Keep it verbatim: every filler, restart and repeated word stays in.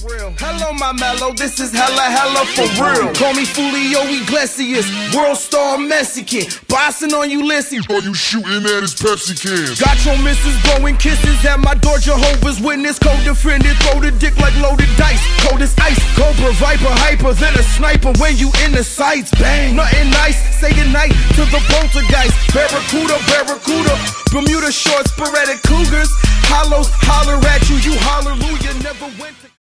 real. Hello, my mellow, this is hella, hella for real. Call me Julio Iglesias, world star Mexican. Bossing on you, listen. Are you shooting at his Pepsi cans? Got your missus blowing kisses at my door, Jehovah's Witness. Co-defended, throw the dick like loaded dice. Cold as ice, Cobra, Viper, hyper than a sniper when you in the sights. Bang, nothing nice, say goodnight to the poltergeist. Barracuda, Barracuda, Bermuda shorts, sporadic cougars. Hollows holler at you, you holler who you never went to.